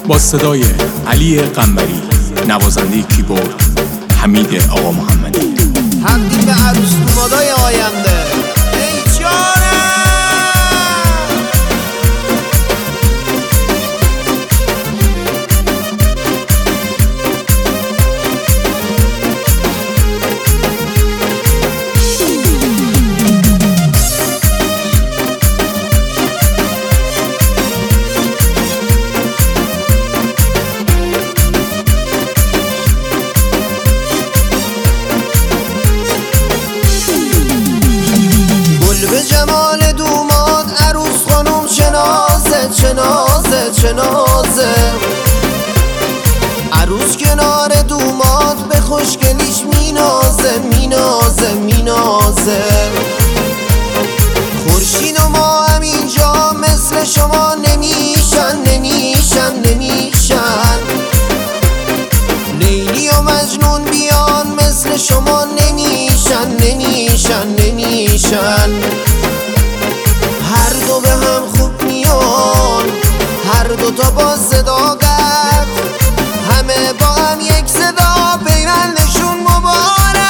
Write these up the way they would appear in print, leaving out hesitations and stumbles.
با صدای علی قنبری، نوازنده کیبورد حمید آقا محمدی. تقدیم به عروس دومادای آینده. ای جانم به جمال دوماد عروس خانم چنازه عروس کنار دوماد به خوشگلیش مینازه خورشید و ما هم اینجا مثل شما نمیشن لیلی و مجنون بیان مثل شما نمیشن هر دو به هم خوب میان، هر دو تا با صداقت، همه با هم یک صدا پیوندشون مبارک.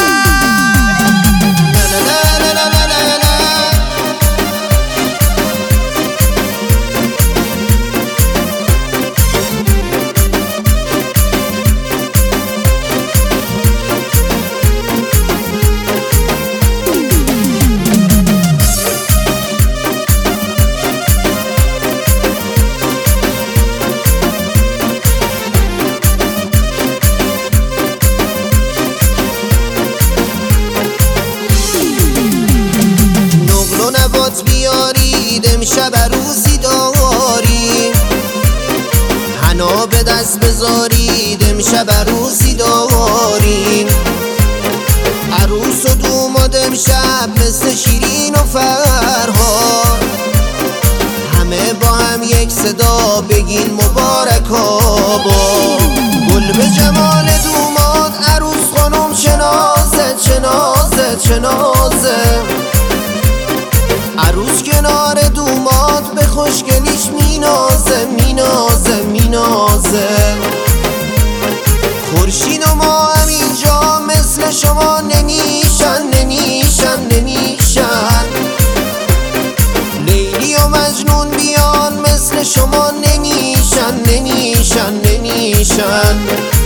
بیارید امشب عروسی داریم، حنا به دست بذارید امشب عروسی داریم. عروس و دوماد امشب مثل شیرین و فرهاد، همه با هم یک صدا بگین مبارک آباد. گل به جمال دوماد عروس خانم چنازه عروس کنار دوماد به خوشگلیش مینازه خورشید و ما هم اینجا مثل شما نمیشن لیلی و مجنون بیان مثل شما نمیشن